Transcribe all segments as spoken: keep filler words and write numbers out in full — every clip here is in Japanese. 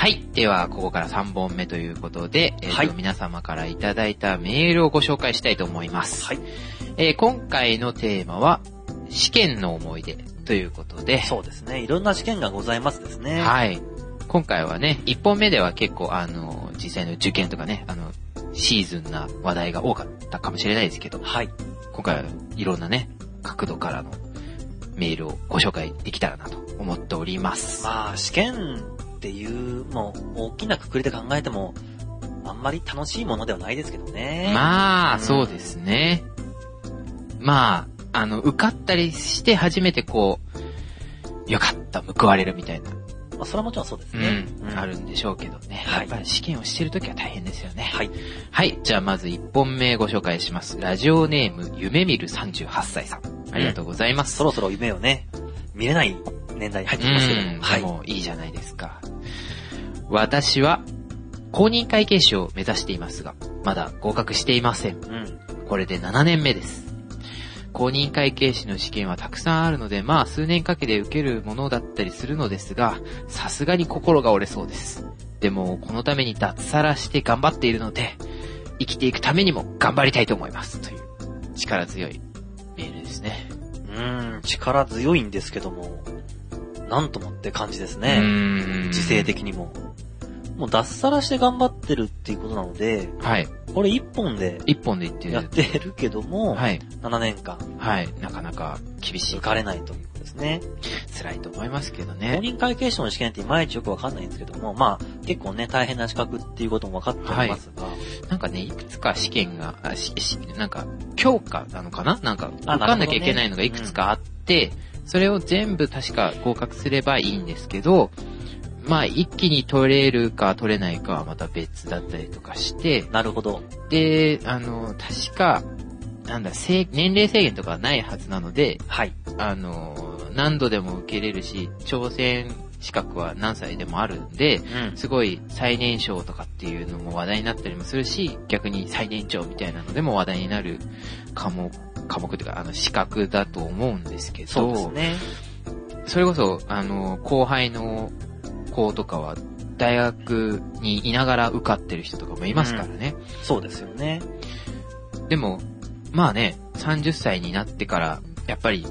。では、ここからさんぼんめということで、えーとはい、 皆様からいただいたメールをご紹介したいと思います。 はい。 えー、今回のテーマは、試験の思い出ということで。 そうですね。いろんな試験がございますですね。 はい。今回はね、いっぽんめでは結構、あの、実際の受験とかね、あの、シーズンな話題が多かったかもしれないですけど、 はい。 今回はいろんなね、角度からのメールをご紹介できたらなと思っております。 まあ、試験っていう、もう、大きなくくりで考えても、あんまり楽しいものではないですけどね。 まあ、 うん、 そうですね。まあ、あの、受かったりして初めてこう、よかった、報われるみたいな。 まあ、それはもちろんそうですね。 うん、うん、あるんでしょうけどね。 はい。 やっぱり試験をしてるときは大変ですよね。 はい。 はい。じゃあまずいっぽんめご紹介します。ラジオネーム、夢見るさんじゅうはっさいさん。ありがとうございます。 うん、そろそろ夢をね、見れない年代に入ってきますけど。 うん、 はい。 でもいいじゃないですか。私は、公認会計士を目指していますが、まだ合格していません。うん。これでななねんめです。公認会計士の試験はたくさんあるので、まあ数年かけて受けるものだったりするのですが、さすがに心が折れそうです。でも、このために脱サラして頑張っているので、生きていくためにも頑張りたいと思います。という力強いメールですね。 うーん、力強いんですけども、なんともって感じですね。 うーん、 時勢的にも。もう脱サラして頑張ってるっていうことなので、 はい。 これ一本で、 一本で言ってる。 やってるけども、 はい。 ななねんかん。 はい。なかなか厳しい。 受かれないということですね。 辛いと思いますけどね。 公認会計士の試験っていまいちよくわかんないんですけども、まあ、結構ね、大変な資格っていうことも分かっておりますが、はい、 なんかね、いくつか試験が、あししなんか、強化なのかななんか、受かんなきゃいけないのがいくつかあって、ね、うん、それを全部確か合格すればいいんですけど、まあ、一気に取れるか取れないかはまた別だったりとかして。 なるほど。 で、あの、確か、なんだ、年齢制限とかはないはずなので、 はい。 あの、何度でも受けれるし、挑戦資格は何歳でもあるんで、うん、すごい最年少とかっていうのも話題になったりもするし、逆に最年長みたいなのでも話題になる科目、科目というか、あの、資格だと思うんですけど、 そうですね。 それこそ、あの、後輩の子とかは、大学にいながら受かってる人とかもいますからね。 うん、そうですよね。 でも、まあね、さんじゅっさいになってから、やっぱり、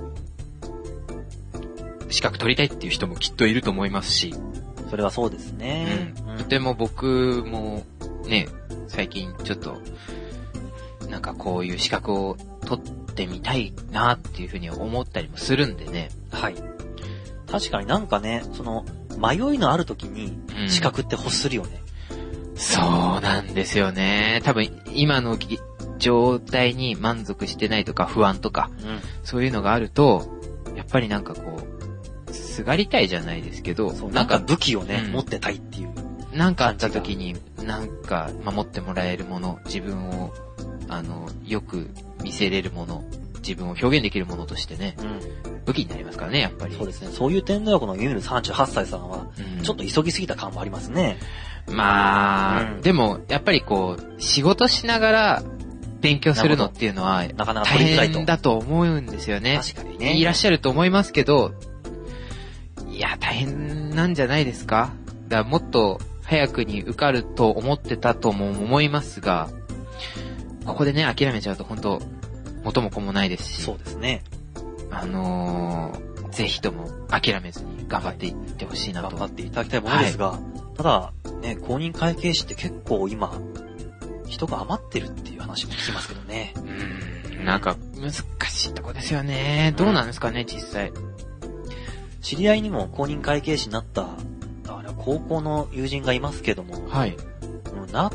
資格取りたいっていう人もきっといると思いますし。 それはそうですね。 うん。とても僕も、ね、最近ちょっと、なんかこういう資格を取ってみたいなっていうふうに思ったりもするんでね。 はい。確かになんかね、その、迷いのある時に資格って欲するよね、 うん。そうなんですよね。多分今の状態に満足してないとか不安とか、うん、そういうのがあると、やっぱりなんかこう、すがりたいじゃないですけど、 そうなんか武器をね、うん、持ってたいっていう。 なんかあった時に、なんか守ってもらえるもの、自分を、あの、よく見せれるもの、自分を表現できるものとしてね、うん、武器になりますからね、やっぱり。 そうですね。そういう点ではこのユミルさんじゅうはっさいさんは、ちょっと急ぎすぎた感もありますね。 うん、まあ、うん、でも、やっぱりこう、仕事しながら勉強するのっていうのは、 なかなか大変だと思うんですよね。 確かにね。 いらっしゃると思いますけど、いや、大変なんじゃないですか？だからもっと早くに受かると思ってたとも思いますが、ここでね、諦めちゃうと本当元も子もないですし。 そうですね。 あのー、ぜひとも諦めずに頑張っていってほしいなと、 はい。頑張っていただきたいものですが、はい、ただ、ね、公認会計士って結構今、人が余ってるっていう話も聞きますけどね。 うーん、なんか難しいとこですよね。どうなんですかね、うん、実際。 知り合いにも公認会計士になった、あれ高校の友人がいますけども、 はい。 なって、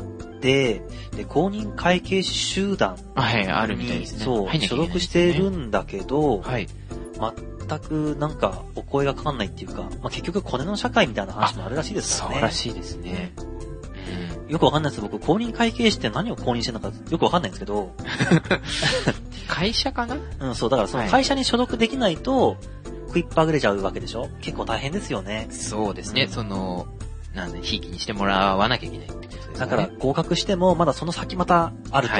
で、公認会計士集団に、 はい、あるみたいですね。 そう、所属しているんだけど、 はい。 全くなんかお声がかかんないっていうか、まあ、結局コネの社会みたいな話もあるらしいですからね。 そうらしいですね。 うん、よくわかんないです。僕、公認会計士って何を公認してるのかよくわかんないんですけど。 会社かな？ うん、そう、だからその会社に所属できないと、食いっぱぐれちゃうわけでしょ？結構大変ですよね。 そうですね。うん、その、なんで、ひいきにしてもらわなきゃいけないってことですね。 だから合格しても、まだその先またあると。はい、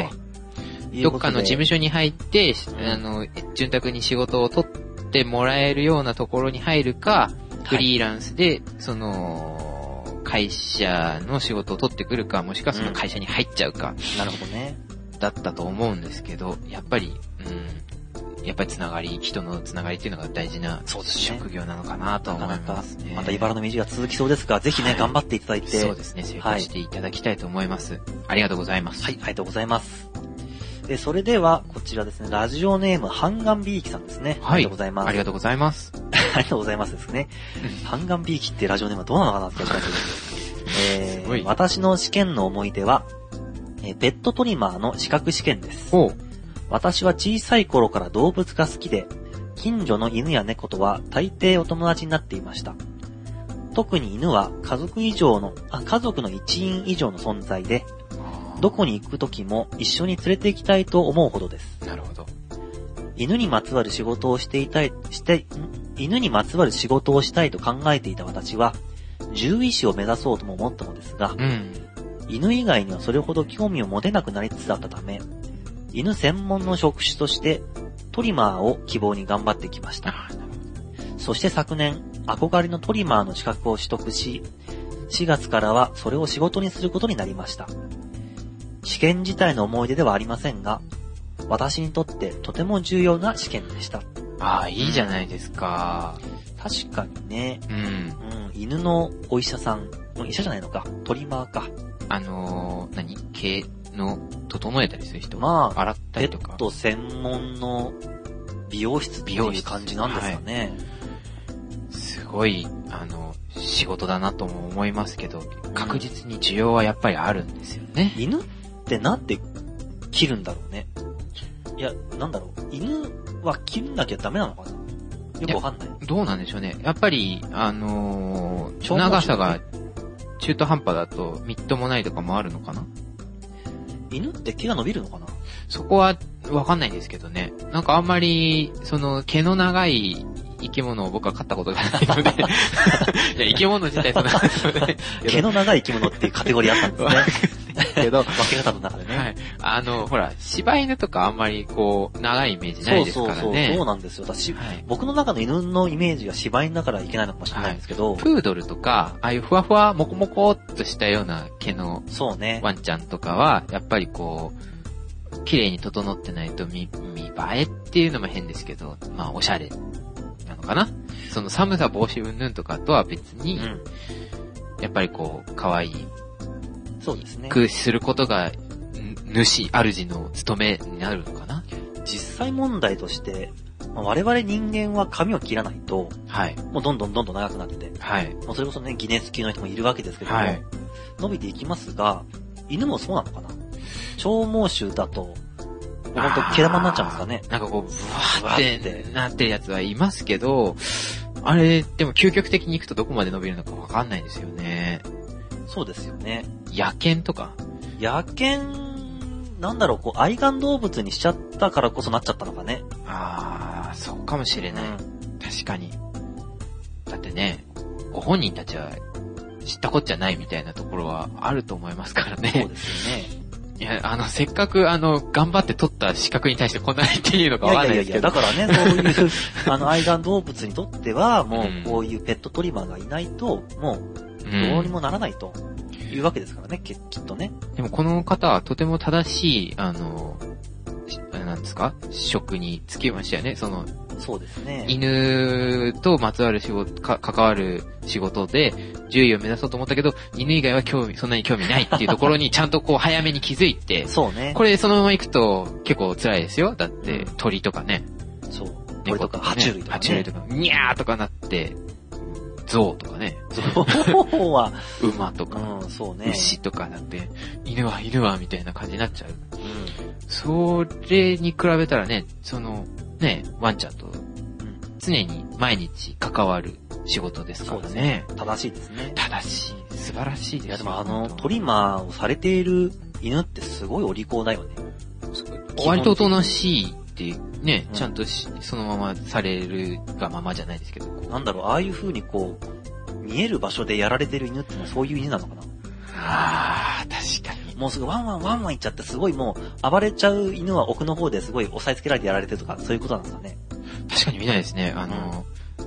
どっかの事務所に入って、うん、あの、潤沢に仕事を取ってもらえるようなところに入るか、フリーランスで、その、 会社の仕事を取ってくるか、もしくはその会社に入っちゃうか、 うん、なるほどね。 だったと思うんですけど、やっぱり、うん、やっぱりつながり、人のつながりっていうのが大事な職業なのかなと思いますね。 なかなかまた茨の道が続きそうですが、ぜひね、はい、頑張っていただいて。 そうですね、成功していただきたいと思います。はい、ありがとうございます。 はい、ありがとうございます。で、それでは、こちらですね、ラジオネーム、ハンガンビーキさんですね。はい。ありがとうございます。 ありがとうございます。 ありがとうございますですね。ハンガンビーキってラジオネームはどうなのかなって感じです。えー、私の試験の思い出は、えー、ペットトリマーの資格試験です。私は小さい頃から動物が好きで、近所の犬や猫とは大抵お友達になっていました。特に犬は家族以上の、あ、家族の一員以上の存在で、どこに行くときも一緒に連れて行きたいと思うほどです。 なるほど。 犬にまつわる仕事をしていたい、して、犬にまつわる仕事をしたいと考えていた私は、獣医師を目指そうとも思ったのですが、うん、犬以外にはそれほど興味を持てなくなりつつあったため、犬専門の職種としてトリマーを希望に頑張ってきました。そして昨年、憧れのトリマーの資格を取得し、しがつからはそれを仕事にすることになりました。試験自体の思い出ではありませんが、私にとってとても重要な試験でした。 ああ、いいじゃないですか。 確かにね、 うん、うん、 犬のお医者さん、医者じゃないのか、トリマーか。 あのー、何毛の整えたりする人、 まあ、 洗ったりとか。 ペット専門の美容室っていう感じなんですかね。 はい、すごい、あの、仕事だなとも思いますけど、確実に需要はやっぱりあるんですよね。 犬ってなんで切るんだろうね。いや、なんだろう。犬は切んなきゃダメなのかな。よくわかんない。 どうなんでしょうね。やっぱり、あのー、長さが中途半端だとみっともないとかもあるのかな。 犬って毛が伸びるのかな。 そこはわかんないんですけどね。なんかあんまり、その毛の長い生き物を僕は飼ったことがないのでいや、生き物自体そんな毛の長い生き物っていうカテゴリーあったんですね。けど、分け方の中でね。 はい。あの、ほら、柴犬とかあんまりこう、長いイメージないですからね。 そうそうそう、そうなんですよ。私、はい、僕の中の犬のイメージが柴犬だからいけないのかもしれないんですけど、はい、 プードルとか、ああいうふわふわ、もこもこっとしたような毛のそうね。 ワンちゃんとかは、やっぱりこう、綺麗に整ってないと見、見栄えっていうのも変ですけど、まあ、おしゃれなのかな。その寒さ防止云々とかとは別に、うん、やっぱりこう、可愛い、 そうですね。 くすることが、主、主の務めになるのかな。 実際問題として、まあ、我々人間は髪を切らないと、 はい。 もうどんどんどんどん長くなって、 はい。 もうそれこそね、ギネス級の人もいるわけですけども、はい。伸びていきますが、犬もそうなのかな。長毛種だと、ほんと毛玉になっちゃうんですかね。 なんかこう、ブワーってなってるやつはいますけど、あれ、でも究極的に行くとどこまで伸びるのかわかんないですよね。 そうですよね。 野犬とか野犬、なんだろう、こう、愛玩動物にしちゃったからこそなっちゃったのかね。 あー、そうかもしれない。うん、確かに。だってね、ご本人たちは知ったこっちゃないみたいなところはあると思いますからね。 そうですよね。 いや、あの、せっかく、あの、頑張って取った資格に対してこんなにっていうのかわかんないですけど。いやいやいや、 だからね、そういう、あの、愛玩動物にとっては、もう、こういうペットトリマーがいないと、もう、どうにもならないと。いうわけですからね、きっとね。 でもこの方はとても正しい、あの、なんですか職に就きましたよね。その、 そうですね。 犬とまつわる仕事、か、関わる仕事で、獣医を目指そうと思ったけど、犬以外は興味、そんなに興味ないっていうところにちゃんとこう早めに気づいて、 そうね。 これそのまま行くと結構辛いですよ。だって、鳥とかね。 そう。鳥とか、爬虫類とか、ね。 爬虫類とか、にゃーとかなって、象とかね。 象は、 馬とか、 うん、そうね。 牛とかだって、犬は犬はみたいな感じになっちゃう。うん。それに比べたらね、その、ね、ワンちゃんと、常に毎日関わる仕事ですからね。そうですね。 正しいですね。 正しい。素晴らしいです。いやでもあの、トリマーをされている犬ってすごいお利口だよね。 割とおとなしいってね、うん、ちゃんとしそのままされるがままじゃないですけど。 なんだろう、ああいう風にこう、見える場所でやられてる犬ってのはそういう犬なのかな。 ああ、確かに。 もうすぐワンワンワンワン言っちゃってすごいもう暴れちゃう犬は奥の方ですごい押さえつけられてやられてるとかそういうことなんですかね。 確かに見ないですね。あの、うん、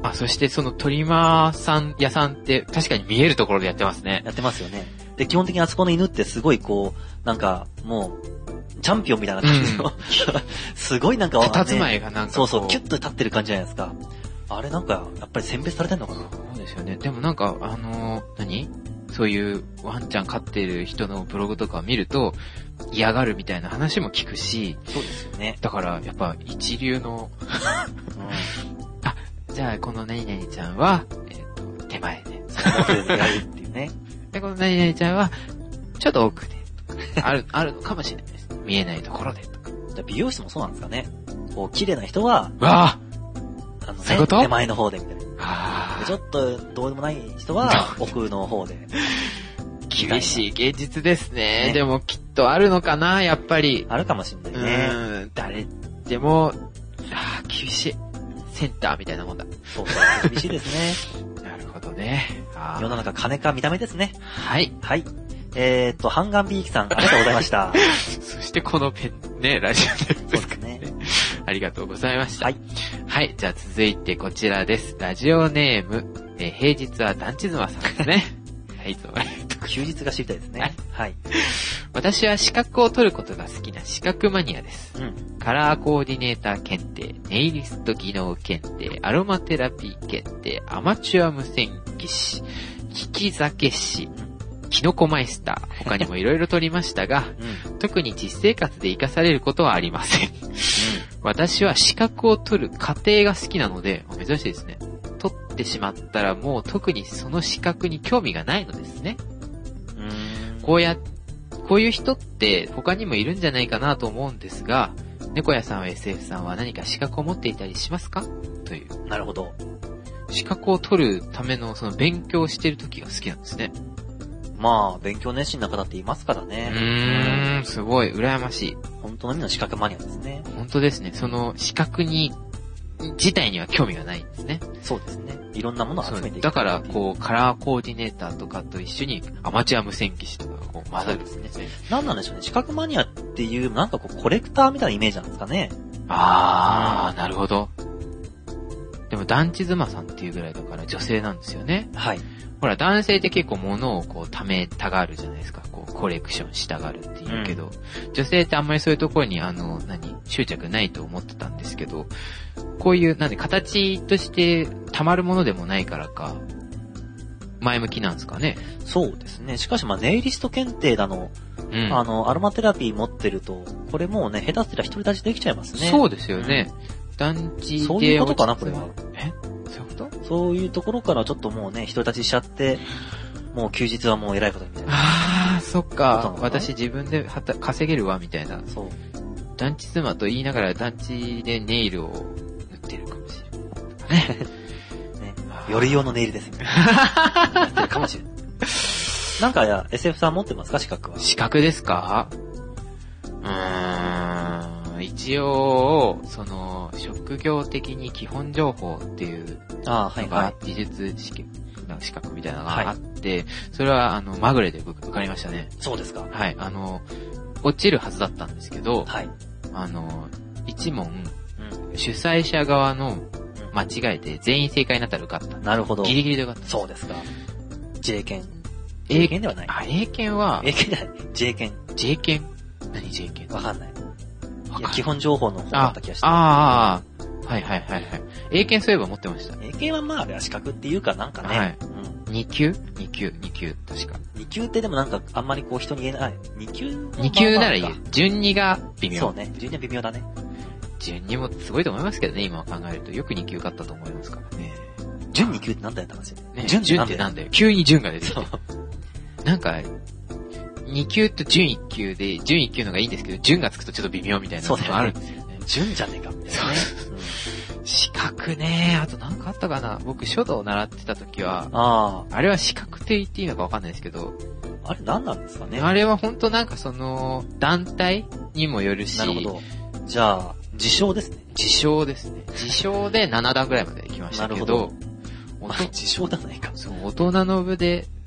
あ、そしてそのトリマーさん屋さんって確かに見えるところでやってますね。 やってますよね。で、基本的にあそこの犬ってすごいこう、なんか、もう、チャンピオンみたいな感じの、うん、すごいなんか、 ね、佇まいがなんかそうそう、キュッと立ってる感じじゃないですか。あれなんか、やっぱり選別されてんのかな？ そうですよね。でもなんか、あのー、何？そういうワンちゃん飼ってる人のブログとかを見ると、嫌がるみたいな話も聞くし、 そうですよね。 だから、やっぱ一流の、うん、あ、じゃあこの何々ちゃんは、えっと、手前で、 その手でやるっていうね。 で、この何々ちゃんは、ちょっと奥で、とか、ある、あるのかもしれないです。見えないところで、とか。 じゃ美容室もそうなんですかね。こう、綺麗な人は、 わぁあのね、 そういうこと？ 手前の方でみたいな。 あちょっとどうでもない人は奥の方で。 厳しい現実ですね。ね、でもきっとあるのかな、やっぱり。 あるかもしれないね。 うん、誰でも、あー厳しい。センターみたいなもんだ。 そうそう、厳しいですね。 なるほどね。あ世の中金か見た目ですね。 はい。 はい。えーっと、ハンガンビーキさん、ありがとうございました。 そしてこのペン、ね、ラジオネームですね。ありがとうございました。はい。はい。じゃあ続いてこちらです。ラジオネーム、えー、平日は団地妻さんですね。はい、いつもありがとうございます。 休日が知りたいですね。はい。はい。 私は資格を取ることが好きな資格マニアです。うん。カラーコーディネーター検定、ネイリスト技能検定、アロマテラピー検定、アマチュア無線技師、利き酒師、キノコマイスター、他にもいろいろ取りましたが、うん、特に実生活で活かされることはありません。うん、私は資格を取る過程が好きなので、珍しいですね。取ってしまったらもう特にその資格に興味がないのですね。うーんこうや、こういう人って他にもいるんじゃないかなと思うんですが、猫屋さんは エスエフ さんは何か資格を持っていたりしますか？という。 なるほど。 資格を取るためのその勉強をしている時が好きなんですね。 まあ、勉強熱心な方っていますからね。 うーん、すごい、羨ましい。 本当の意味の資格マニアですね。 本当ですね。その資格に、自体には興味がないんですね。 そうですね。いろんなものを集めていく。 だから、こう、カラーコーディネーターとかと一緒にアマチュア無線機師とかがこう混ざるんですね。 なんなんでしょうね。資格マニアっていう、なんかこう、コレクターみたいなイメージなんですかね。 あー、なるほど。でも、団地妻さんっていうぐらいだから女性なんですよね。 はい。 ほら、男性って結構物をこう貯めたがるじゃないですか。こう、コレクションしたがるって言うけど、うん、女性ってあんまりそういうところにあの、何、執着ないと思ってたんですけど、こういう、なんで、形として溜まるものでもないからか、前向きなんですかね。 そうですね。しかしまあ、ネイリスト検定だの、うん、あの、アロマテラピー持ってると、これもうね、下手すりゃ一人立ちできちゃいますね。 そうですよね。うん、団地で。 そういうことかな、これは。 えそういうこと？ そういうところからちょっともうね、人立ちしちゃって、もう休日はもう偉いことみたいな。 ああ、そっか。私自分ではた稼げるわ、みたいな。 そう。 団地妻と言いながら団地でネイルを塗ってるかもしれない。ね。 夜用のネイルですみたいな。やってるかもしれない。なんかや、エスエフ さん持ってますか、資格は。 資格ですか？うーん。一応、その、職業的に基本情報っていうのが、技術試験、資格みたいなのがあって、はい、それは、あの、まぐれで受かりましたね。 そうですか。 はい。あの、落ちるはずだったんですけど、 はい。 あの、一問、うん、主催者側の間違えて全員正解になったら受かった。 なるほど。 ギリギリで受かった。 そうですか。J 検。 A 検ではない。 あ、A 検は、 A 検じゃない。J 検。 J 検？何 J 検？ わかんない。いや、基本情報の方だった気がして。 ああ、ああ、はいはいはいはい。A 検そういえば持ってました。 A 検はまあ、あれは資格っていうかなんかね。はい。 うん、に級 ?に 級、に級、確か。 に級ってでもなんかあんまりこう人に言えない。に級 ?に 級ならいい。順にが微妙。 そうね。順には微妙だね。 順にもすごいと思いますけどね、今考えると。よくに級勝ったと思いますからね。 順に級ってなんだよって話よね。順ってなんだよ。急に順が出てきて。なんか、に級と準いっ級で、準いっ級のがいいんですけど、準がつくとちょっと微妙みたいなのがあるんですよね。 準じゃねえかみたいなね。 資格ね、あとなんかあったかな。僕書道を習ってた時は、 ああれは資格って言っていいのかわかんないですけど、 あれ何なんですかね。 あれは本当なんかその、団体にもよるし、 なるほど。じゃあ、自称ですね。 自称ですね。自称でなな段ぐらいまで行きましたけど、 なるほど。まあ、自称だないか。 そう、大人の部で、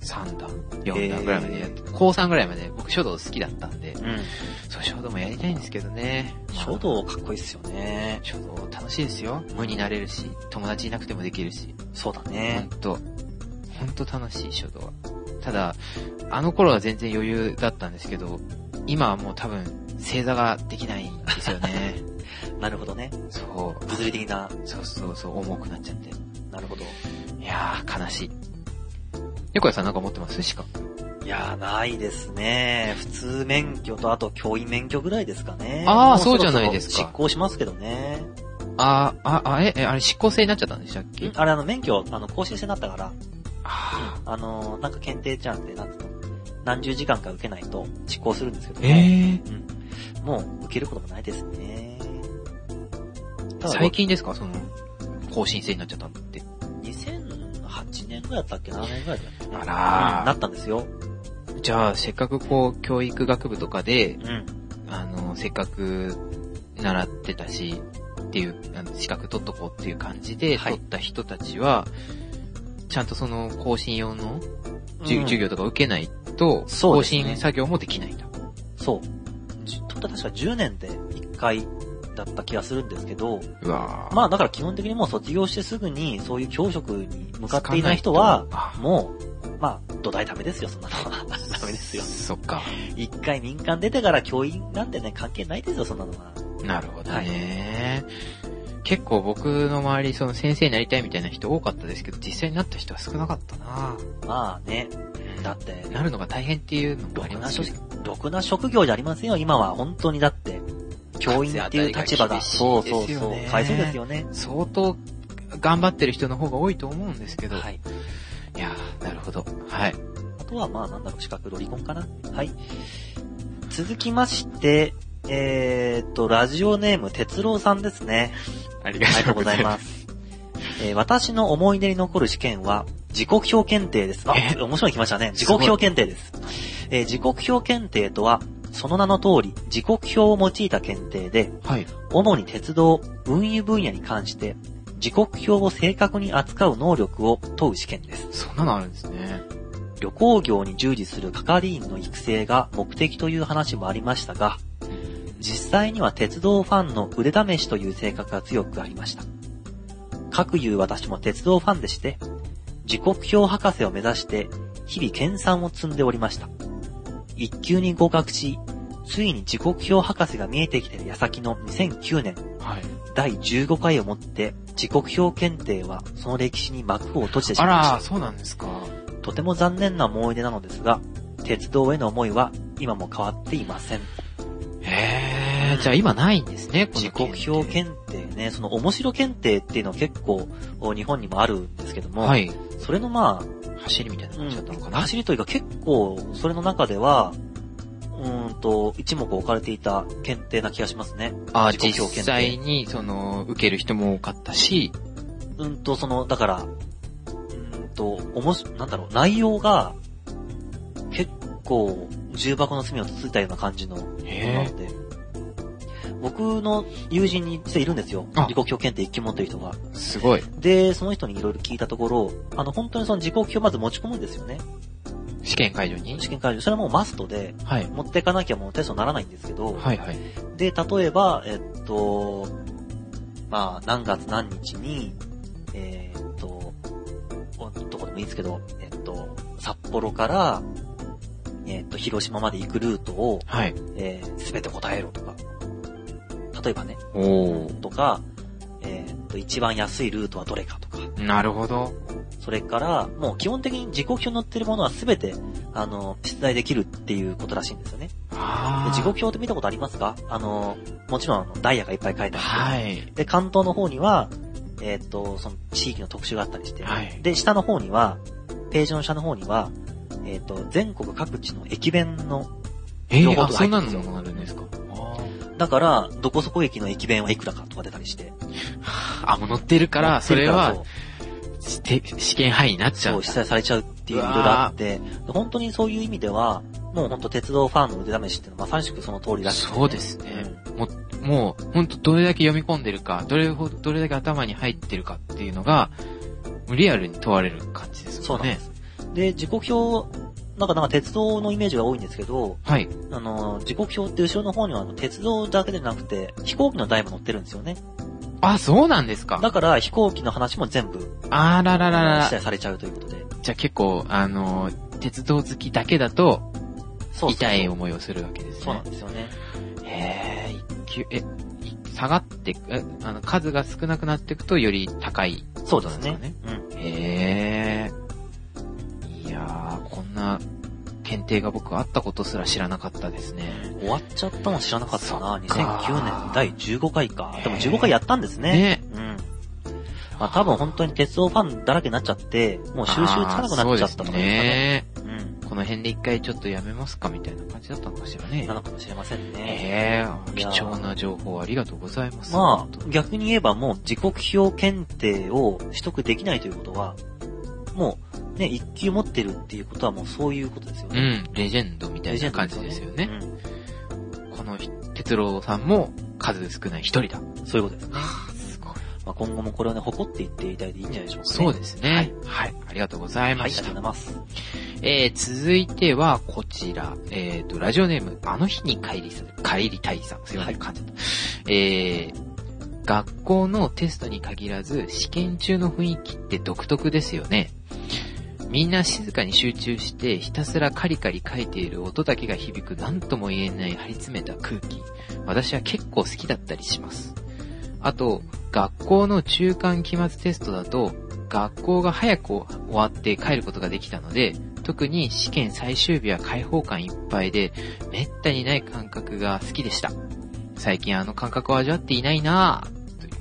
さんだん ?よん 段ぐらいまでやって、高さんぐらいまで僕書道好きだったんで、うん、そう書道もやりたいんですけどね。 まあ、書道かっこいいっすよね。 書道楽しいですよ。無になれるし、友達いなくてもできるし。 そうだね。 ほんと、ほんと楽しい書道は。ただ、あの頃は全然余裕だったんですけど、今はもう多分、正座ができないんですよね。 なるほどね。 そう。 物理的な。 そうそうそう、重くなっちゃって。 なるほど。 いやー、悲しい。横谷さんなんか持ってます資格？ いやー、ないですね。普通免許とあと教員免許ぐらいですかね。 あー、そうじゃないですか。 執行しますけどね。 あー、あ、あ、え、え、あれ執行制になっちゃったんでしたっけ？ あれあの免許、あの、更新制になったから。 ああのー、なんか検定じゃんって、なんつうの。何十時間か受けないと執行するんですけども。 えー、 うん。もう受けることもないですね。 最近ですかその、更新制になっちゃったって。 にせんはちねんぐらいだったっけ ?なな 年ぐらいだったっけ、 あらー、 うん。なったんですよ。 じゃあ、せっかくこう、教育学部とかで、 うん。 あの、せっかく習ってたし、っていう、あの資格取っとこうっていう感じで、取った人たちは、ちゃんとその更新用の、うん、授業とか受けないと、更新作業もできないんだ。 そう。取った確かじゅうねんでいっかいだった気がするんですけど、 うわまあだから基本的にもう卒業してすぐにそういう教職に向かっていない人は、もう、まあ土台ダメですよ、そんなのは。ダメですよ。 そっか。 一回民間出てから教員なんてね、関係ないですよ、そんなのは。 なるほどね。はい、結構僕の周り、その先生になりたいみたいな人多かったですけど、実際になった人は少なかったな。 まあね。だって。 なるのが大変っていうのもありますし。 ろくな職業じゃありませんよ、今は。本当にだって。教員っていう立場が。そうそうそう。かわいそうですよね。 相当頑張ってる人の方が多いと思うんですけど。 はい。 いやー、なるほど。はい。 あとはまあなんだろう、資格ロリコンかな。はい。続きまして、えーっと、ラジオネーム、哲郎さんですね。 ありがとうございます。 えー、私の思い出に残る試験は、時刻表検定です。あ、面白い来ましたね。時刻表検定です。えー、時刻表検定とは、その名の通り、時刻表を用いた検定で、 はい、 主に鉄道、運輸分野に関して、時刻表を正確に扱う能力を問う試験です。 そんなのあるんですね。 旅行業に従事する係員の育成が目的という話もありましたが、実際には鉄道ファンの腕試しという性格が強くありました。かくいう私も鉄道ファンでして、時刻表博士を目指して日々研鑽を積んでおりました。一級に合格し、ついに時刻表博士が見えてきている矢先のにせんきゅうねん、 はい、 だいじゅうごかいをもって時刻表検定はその歴史に幕を閉じてしまいました。 あら、そうなんですか。 とても残念な思い出なのですが、鉄道への思いは今も変わっていません。 へー、じゃあ今ないんですね、この時刻表検定ね。その面白検定っていうのは結構日本にもあるんですけども、 はい、 それのまあ、 走りみたいな感じだったのかな、 うん、走りというか結構、それの中では、うーんと、一目置かれていた検定な気がしますね。 ああ、実際に、その、受ける人も多かったし、 うんと、その、だから、うんと、おもし、なんだろう、内容が、結構、重箱の隅をつついたような感じのものなので、僕の友人に実はいるんですよ。時刻表検定一級持ってる人が。 すごい。 で、その人にいろいろ聞いたところ、あの、本当にその時刻表をまず持ち込むんですよね。 試験会場に試験会場。それはもうマストで、はい、持っていかなきゃもうテストにならないんですけど、 はいはい。 で、例えば、えっと、まあ、何月何日に、えー、っと、どこでもいいですけど、えっと、札幌から、えっと、広島まで行くルートを、 はい。 えー、すべて答えろとか。例えばね。 おー。 とか、えー、っと、一番安いルートはどれかとか。 なるほど。 それから、もう基本的に時刻表に載ってるものはすべて、あの、出題できるっていうことらしいんですよね。 あ時刻表って見たことありますか？あの、もちろんあのダイヤがいっぱい書いてあって。 はい。 で、関東の方には、えー、っと、その地域の特集があったりして。 はい。 で、下の方には、ページの下の方には、えー、っと、全国各地の駅弁の情報とか入ってるんですよ。 えー、あ、そんなのもあるんですか？ だから、どこそこ駅の駅弁はいくらかとか出たりして。 あ、もう載ってるから、それは、試験範囲になっちゃう。 そう、記載されちゃうっていういろいろあって、本当にそういう意味では、もう本当鉄道ファンの腕試しっていうのはまさしくその通りだし、 ね。そうですね。うん、もう、もう、本当どれだけ読み込んでるか、どれほど、どれだけ頭に入ってるかっていうのが、リアルに問われる感じですよね。 そうなんです。 で、時刻表、なんかなんか鉄道のイメージが多いんですけど、 はい。 あの、時刻表って後ろの方にはあの鉄道だけでなくて、飛行機の台も載ってるんですよね。 あ、そうなんですか。 だから飛行機の話も全部、 あららららら。 記載されちゃうということで。 じゃあ結構、あの、鉄道好きだけだと、 そうそうそう痛い思いをするわけですね。 そうなんですよね。 へー、一級、え、下がって、え、あの、数が少なくなっていくとより高い、 そうですね。 うん。へー。いやー、こんな検定が僕あったことすら知らなかったですね。 終わっちゃったの知らなかったな。にせんきゅうねんだいじゅうごかいか。でもじゅうごかいやったんですね。 ね。 うん。まあ多分本当に鉄道ファンだらけになっちゃって、もう収集つかなくなっちゃったとかですかね。 うん。この辺で一回ちょっとやめますかみたいな感じだったのかしらね。 なのかもしれませんね。 ええー、貴重な情報ありがとうございます。 まあ、逆に言えばもう時刻表検定を取得できないということは、もうね、一級持ってるっていうことはもうそういうことですよね。 うん、レジェンドみたいな感じですよね。 うん、 この哲郎さんも数少ない一人だ。 そういうことですね。 はあ、すごい。 まあ、今後もこれをね、誇っていっていただいていいんじゃないでしょうかね。 そうですね。 はい。 はい。ありがとうございました。 はい、ありがとうございます。 えー、続いてはこちら。えーと、ラジオネーム、あの日に帰りさ、帰りたいさん。すいません、噛んじゃった。えー、学校のテストに限らず、試験中の雰囲気って独特ですよね。みんな静かに集中してひたすらカリカリ書いている音だけが響く何とも言えない張り詰めた空気。私は結構好きだったりします。あと、学校の中間期末テストだと、学校が早く終わって帰ることができたので、特に試験最終日は開放感いっぱいで、めったにない感覚が好きでした。最近あの感覚を味わっていないなぁ、という。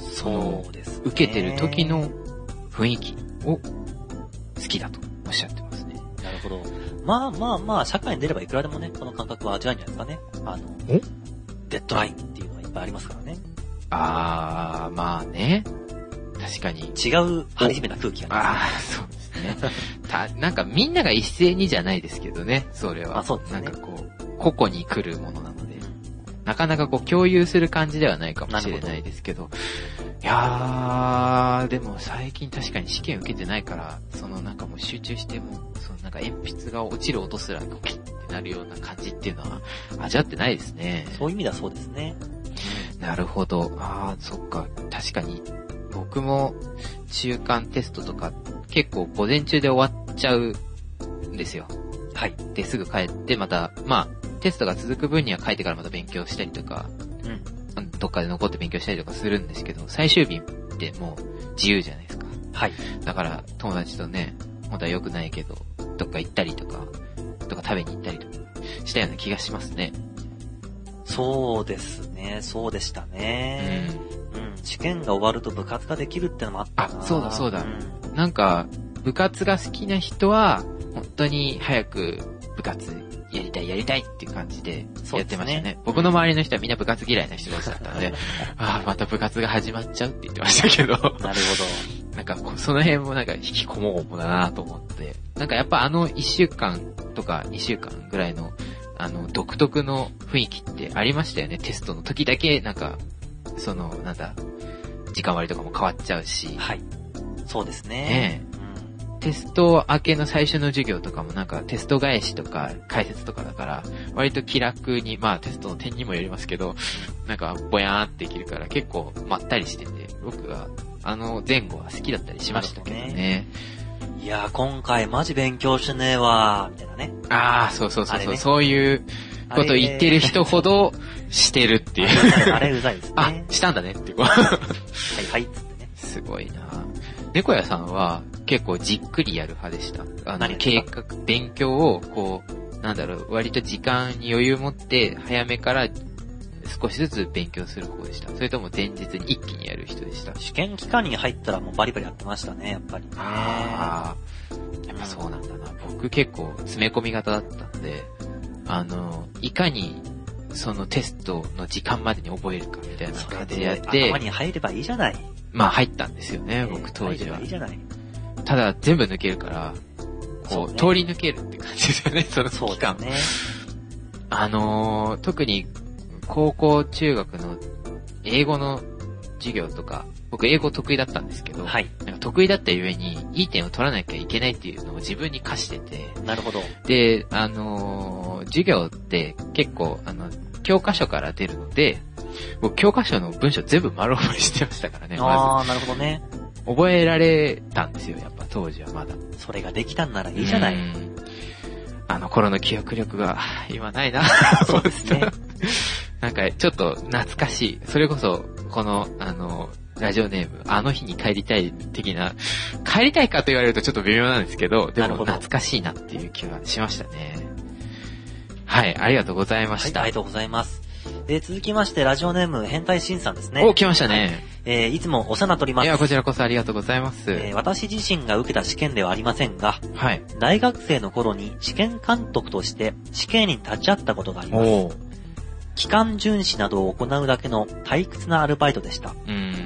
そうですね。 受けてる時の雰囲気を好きだとおっしゃってますね。 なるほど。まあまあまあ、社会に出ればいくらでもね、この感覚は味わえるんじゃないですかね。あの、デッドラインっていうのがいっぱいありますからね。 あー、まあね。確かに。 違う張り締めた空気が、ね。 ああ、そうですね。た、なんかみんなが一斉にじゃないですけどね、それは。 あ、そうですね。 なんかこう、個々に来るものなので、なかなかこう共有する感じではないかもしれないですけど、いやー、でも最近確かに試験受けてないから、そのなんかもう集中しても、そのなんか鉛筆が落ちる音すらこうピッってなるような感じっていうのは味わってないですね。 そういう意味ではそうですね。 なるほど。あー、そっか。確かに。僕も中間テストとか結構午前中で終わっちゃうんですよ。 はい。 で、すぐ帰ってまた、まあ、テストが続く分には帰ってからまた勉強したりとか、うん。どっかで残って勉強したりとかするんですけど、最終日ってもう自由じゃないですか。 はい。 だから友達とね、本当は良くないけど、どっか行ったりとか、とか食べに行ったりとかしたような気がしますね。 そうですね。そうでしたね。うん。うん。試験が終わると部活ができるってのもあったな。 あ、そうだそうだ。うん、なんか、部活が好きな人は、本当に早く部活やりたいやりたいっていう感じでやってましたね。ね、僕の周りの人はみんな部活嫌いな人たちだったので、ああ、また部活が始まっちゃうって言ってましたけど。 なるほど。 なんか、その辺もなんか引きこもごもだなと思って。なんかやっぱあのいっしゅうかんとかにしゅうかんぐらいの、あの、独特の雰囲気ってありましたよね。テストの時だけ、なんか、その、なんだ、時間割とかも変わっちゃうし。 はい。そうですね。 ねえ、うん。テスト明けの最初の授業とかもなんかテスト返しとか解説とかだから、割と気楽に、まあテストの点にもよりますけど、なんかぼやーんってできるから結構まったりしてて、僕はあの前後は好きだったりしましたけどね。 いやー、今回マジ勉強してねえわー、みたいなね。 あー、そうそうそうそう、ね、そういうこと言ってる人ほどしてるっていう。 あれうざいですね。 あ、したんだねっていう。 はいはい、つってね。 すごいな。猫屋さんは結構じっくりやる派でした。あの、計画、勉強をこう、なんだろう、割と時間に余裕持って早めから少しずつ勉強する方でした。それとも前日に一気にやる人でした。 試験期間に入ったらもうバリバリやってましたね、やっぱりね。 ああ、やっぱそうなんだな。僕結構詰め込み型だったんで、あの、いかにそのテストの時間までに覚えるかみたいな感じでやって、 頭に入ればいいじゃない。 まあ入ったんですよね、僕当時は。 いいじゃない。 ただ全部抜けるから、こう、ね、通り抜けるって感じですよね、その期間。 そうですね。 あのー、特に高校中学の英語の授業とか、僕英語得意だったんですけど、 はい。 なんか得意だったゆえに、 いい点を取らなきゃいけないっていうのを自分に課してて。 なるほど。 で、あのー、授業って結構、あの、教科書から出るので、僕教科書の文章全部丸覚えしてましたからね、まず。 ああ、なるほどね。 覚えられたんですよ、やっぱ当時はまだ。 それができたんならいいじゃない。 あの頃の記憶力が今ないな。 そうですね。 なんかちょっと懐かしい。それこそ、この、あの、ラジオネーム、あの日に帰りたい的な、帰りたいかと言われるとちょっと微妙なんですけど、でも懐かしいなっていう気はしましたね。はい、ありがとうございました。 はい、ありがとうございます。えー、続きまして、ラジオネーム、変態しんさんですね。 お、来ましたね。はい、 えー、いつもお世話になっております。 いや、こちらこそありがとうございます。 えー、私自身が受けた試験ではありませんが、 はい。 大学生の頃に試験監督として試験に立ち会ったことがあります。お期間巡視などを行うだけの退屈なアルバイトでした。うん。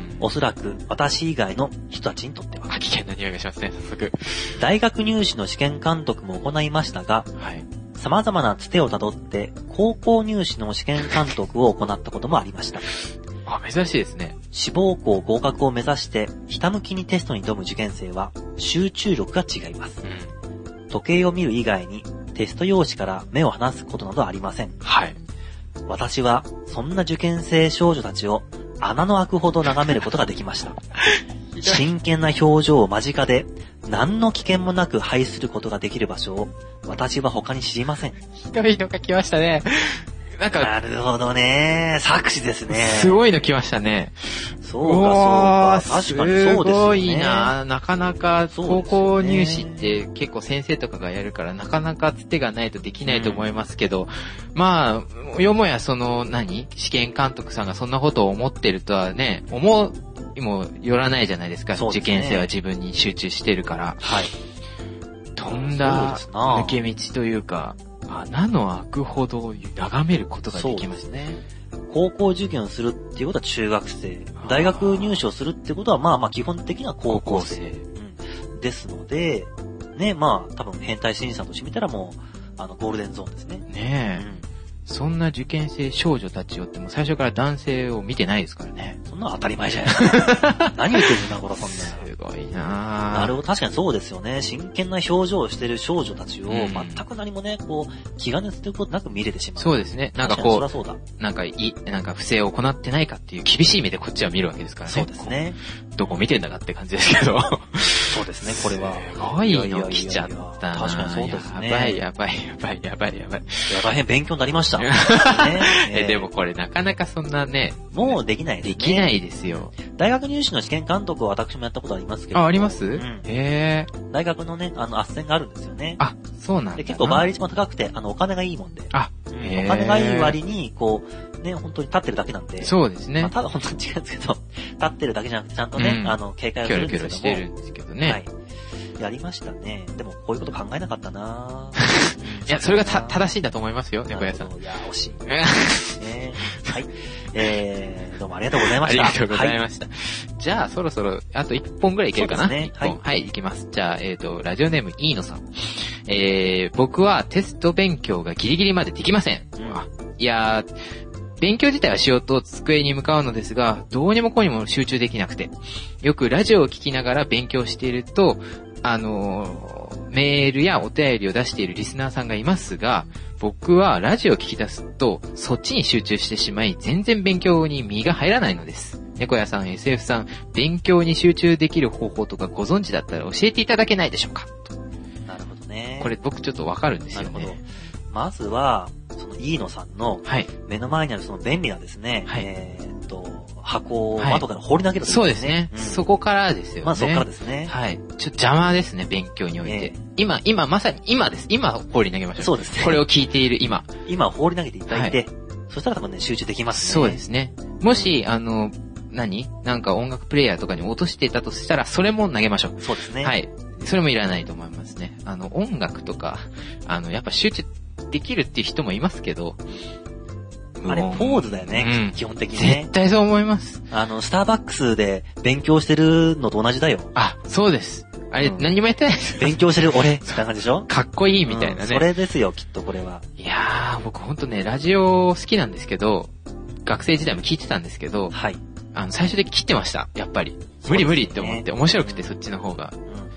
おそらく私以外の人たちにとっては。 あ、危険な匂いがしますね、早速。 大学入試の試験監督も行いましたが、はい。様々なつてをたどって、高校入試の試験監督を行ったこともありました。 あ、珍しいですね。 志望校合格を目指して、ひたむきにテストに挑む受験生は、集中力が違います。うん、時計を見る以外に、テスト用紙から目を離すことなどありません。はい。私は、そんな受験生少女たちを、穴の開くほど眺めることができました。真剣な表情を間近で、何の危険もなく排することができる場所を、私は他に知りません。 ひどいのが来ましたね。なんか。 なるほどね。作詞ですね。 すごいの来ましたね。 そうか、そうか。確かにそうですよね。 すごいな。なかなか、高校入試って結構先生とかがやるから、なかなかつてがないとできないと思いますけど、うん、まあ、よもやその、何試験監督さんがそんなことを思ってるとはね、思う、もよらないじゃないですか。受験生は自分に集中してるから。はい。とんだ抜け道というか、穴の開くほど眺めることができますね。 高校受験をするっていうことは中学生。大学入試をするっていうことはまあまあ基本的には高校生。うん、ですので、ね、まあ多分変態審査として見たらもう、あのゴールデンゾーンですね。 ねえ。うんそんな受験生少女たちをってもう最初から男性を見てないですからね。 そんな当たり前じゃないですか。何言ってるんだ、これ、そんな。 すごいなぁ。 なるほど、確かにそうですよね。真剣な表情をしてる少女たちを、全く何もね、こう、気兼ねすることなく見れてしまう。 そうですね。なんかこう、そうだなんかい、なんか不正を行ってないかっていう厳しい目でこっちは見るわけですからね。 そうですね。 どこ見てんだかって感じですけど。 そうですね、これは。 すごいの来ちゃったな。 確かにそうですね。 やばい、やばい、やばい、やばい、やばい。いや、大変勉強になりました。ねえでもこれなかなかそんなね。 もうできないですね。 できないですよ。 大学入試の試験監督は私もやったことありますけど。 あ、あります、うん、 へー。大学のね、あの、斡旋があるんですよね。 あ、そうなんだ。 で、結構倍率も高くて、あの、お金がいいもんで。 あ、 へー。お金がいい割に、こう、ね、本当に立ってるだけなんで。 そうですね。 まあ、ただ本当に違うんですけど、立ってるだけじゃなくて、ちゃんとね、うん、あの、警戒をするんですけども。 キョロキョロしてるんですけどね。はい。 やりましたね。でも、こういうこと考えなかったないや、それがた、正しいんだと思いますよ、猫屋さん。 いや、惜しい。ね、はい。えー、どうもありがとうございました。 ありがとうございました。はい、じゃあ、そろそろ、あといっぽんぐらいいけるかな。そうですね。はい。はい、いきます。じゃあ、えっと、ラジオネーム、イーノさん。えー、僕はテスト勉強がギリギリまでできません。うん、いやー、勉強自体はしようと机に向かうのですが、どうにもこうにも集中できなくて、よくラジオを聞きながら勉強していると、あのー、メールやお便りを出しているリスナーさんがいますが、僕はラジオを聞き出すと、そっちに集中してしまい、全然勉強に身が入らないのです。猫屋さん、エスエフ さん、勉強に集中できる方法とかご存知だったら教えていただけないでしょうか。 なるほどね。 これ僕ちょっとわかるんですよね。 なるほど。まずは、その飯野さんの、目の前にあるその便利なですね、はい、えーっと、箱を後から放り投げる、 ね、はい、そうですね、うん。そこからですよね。 まあそこからですね。 はい。ちょっと邪魔ですね、勉強において。えー、今、今、まさに今です。今放り投げましょう。 そうですね。 これを聞いている今。 今放り投げていただいて、はい、そしたら多分ね、集中できますね。 そうですね。もし、あの、何なんか音楽プレイヤーとかに落としていたとしたら、それも投げましょう。 そうですね。 はい。それもいらないと思いますね。あの、音楽とか、あの、やっぱ集中できるっていう人もいますけど、 あれ、ポーズだよね、うん、基本的にね。 絶対そう思います。 あの、スターバックスで勉強してるのと同じだよ。 あ、そうです。あれ、うん、何もやってないです。 勉強してる俺、みたいな感じでしょかっこいいみたいなね、うん。 それですよ、きっとこれは。 いやー、僕ほんとね、ラジオ好きなんですけど、学生時代も聞いてたんですけど、はい。あの、最終的に切ってました、やっぱり。無理無理って思って、面白くて、そっちの方が。うん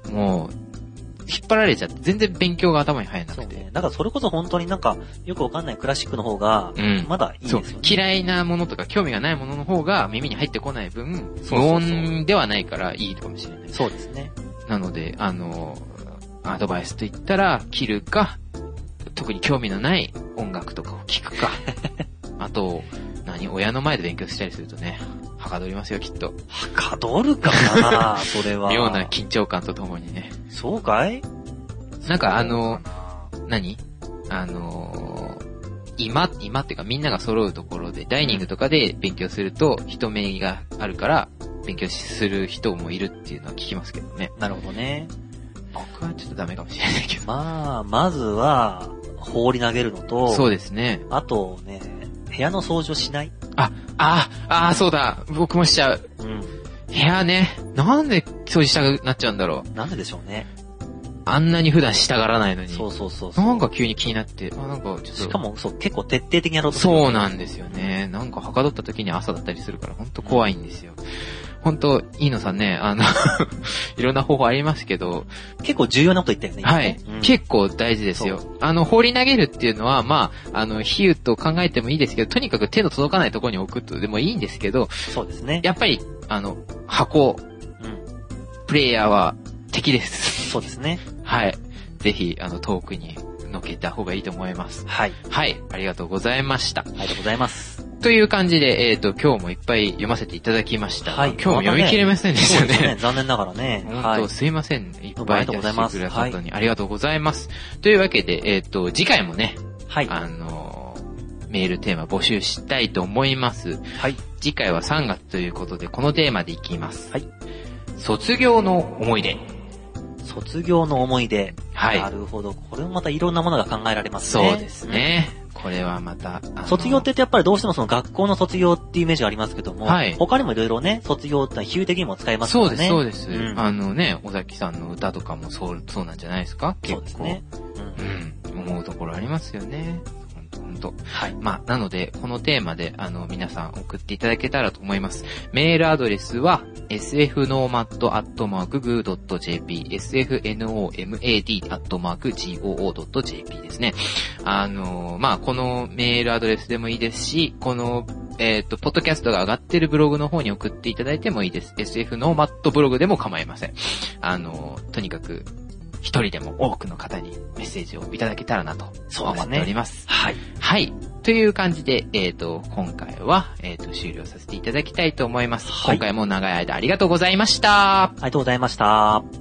もう、引っ張られちゃって全然勉強が頭に入らなくて。 そうね。だからそれこそ本当になんか、よくわかんないクラシックの方が、まだいいですよね、 うん。そう。嫌いなものとか興味がないものの方が耳に入ってこない分、無音ではないからいいかもしれない。 そうですね。 なので、あの、アドバイスと言ったら、切るか、特に興味のない音楽とかを聴くか、あと、何、親の前で勉強したりするとね、はかどりますよ、きっと。 はかどるかなそれは。 妙な緊張感とともにね。 そうかい？ なんかあの、何あの、今、今っていうかみんなが揃うところで、ダイニングとかで勉強すると、人目があるから、勉強する人もいるっていうのは聞きますけどね。 なるほどね。 僕はちょっとダメかもしれないけど。 まあ、まずは、放り投げるのと、 そうですね。 あとね、部屋の掃除をしない？ あ、あ、あ、そうだ。僕もしちゃう。うん。部屋ね。なんで掃除したくなっちゃうんだろう。なんででしょうね。 あんなに普段したがらないのに。 そうそうそうそう。 なんか急に気になって、あ、なんかちょっと。 しかも、そう、結構徹底的にやろうとする、 ね。そうなんですよね。なんかはかどった時に朝だったりするから、ほんと怖いんですよ。ほんと、飯野さんね、あの、いろんな方法ありますけど。 結構重要なこと言ったよね。 はい、うん。結構大事ですよ。あの、放り投げるっていうのは、まあ、あの、比喩と考えてもいいですけど、とにかく手の届かないところに置くとでもいいんですけど、 そうですね。 やっぱり、あの、箱、うん、プレイヤーは敵です。 そうですね。 はい。ぜひ、あの、遠くにのけた方がいいと思います。 はい。 はい。ありがとうございました。 ありがとうございます。 という感じで、えっと、今日もいっぱい読ませていただきました。はい。今日も読み切れませんでしたね。 そうですね。残念ながらね。 本当、はい、すいません。いっぱい出してくださったのに、ありがとうございます。 はい、 というわけで、えっと、次回もね、 はい。 あの、メールテーマ募集したいと思います。 はい。 次回はさんがつということで、このテーマでいきます。 はい。 卒業の思い出。 卒業の思い出。 はい。 なるほど。これもまたいろんなものが考えられますね。 そうですね。うん、これはまた。 卒業って言ってやっぱりどうしてもその学校の卒業っていうイメージがありますけども、はい。他にもいろいろね、卒業って比喩的にも使えますからね。 そうです、そうです。うん、あのね、尾崎さんの歌とかもそう、そうなんじゃないですか？結構。 そうですね。 うん。うん。思うところありますよね。ほんと。 はい。 まあ、なので、このテーマで、あの、皆さん送っていただけたらと思います。メールアドレスは、エスエフノーマットアットマークグードットジェーピー、エスエフノーマットアットマークジーオーオードットジェーピー ですね。あの、まあ、このメールアドレスでもいいですし、この、えっと、ポッドキャストが上がってるブログの方に送っていただいてもいいです。エスエフノーマットブログでも構いません。あの、とにかく、一人でも多くの方にメッセージをいただけたらなと思っております。 すね、はい。 はい。という感じで、えっと、今回は、えっと、終了させていただきたいと思います。はい、今回も長い間ありがとうございました。 ありがとうございました。